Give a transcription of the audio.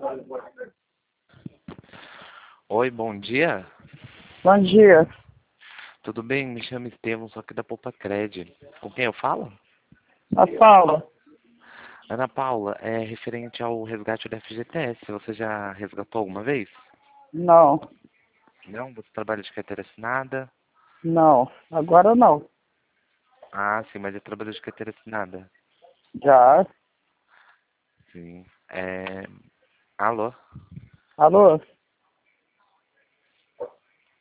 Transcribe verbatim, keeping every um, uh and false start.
Oi, bom dia. Bom dia. Tudo bem? Me chamo Estevão, só que da Poupa Cred. Com quem eu falo? A Paula. Ana Paula, é referente ao resgate do F G T S. Você já resgatou alguma vez? Não, Não? Você trabalha de carteira assinada? não. Agora não. Ah, sim, mas já trabalhou de carteira assinada? Já. Sim. É... Alô? Alô?